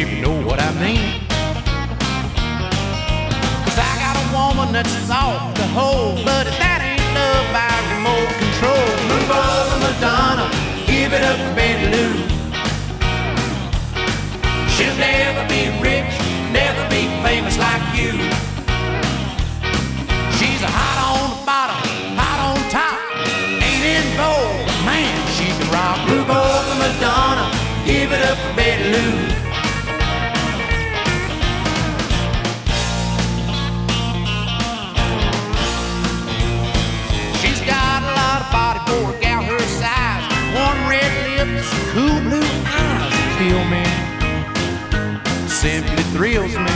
you know what I mean. 'Cause I got a woman that's soft to hold, but that ain't love by remote control. Move over, Madonna, give it up to Betty Lou. She'll never be rich, never be famous like you. She's a hot on the bottom, hot on top, ain't in vogue, but man, she can rock. Move over, Madonna, give it up for Betty Lou. She's got a lot of body for a gal her size. Warm red lips, cool blue eyes feel me, simply thrills me.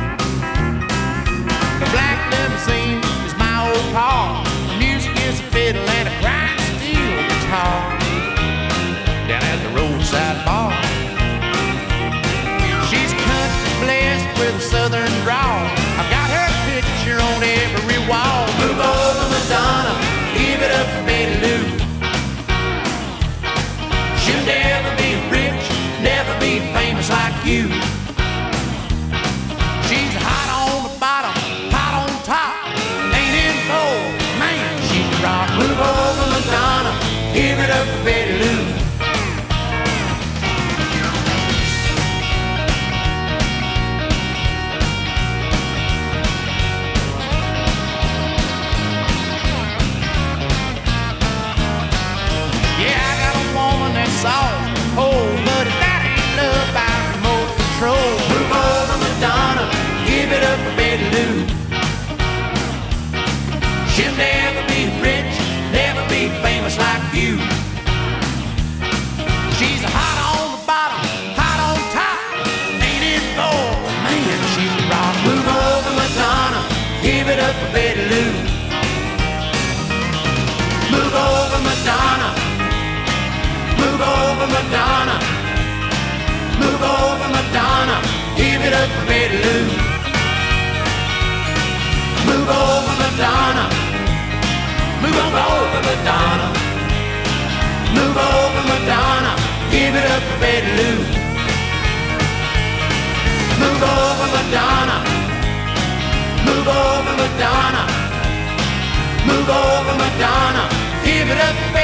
The black limousine is my old car. The music is a fiddle and a grind steel guitar. Down at the roadside bar, she's country blessed with a southern drawl. I've got her picture on every wall. Move over, Madonna, give it up for Betty Lou. She'll never be rich, never be famous like you. She's hot on the bottom, hot on top, ain't in vogue, man, she can rock. Move over, Madonna, give it up for Betty Lou. Yeah, I got a woman that's soft, cold, but that ain't love by remote control. Move over, Madonna, give it up for Betty Lou. She'll never be rich, never be famous like you. She's hot on the bottom, hot on top, ain't in vogue, man, she can rock. Move over, Madonna, give it up for Betty Lou. Move over, Madonna, move over, Madonna, move over, Madonna, give it up for Betty Lou. Move over, Madonna, move over, Madonna, move over, Madonna, give it up for Betty Lou. Move over, Madonna, move over, Madonna, move over, Madonna, give it up for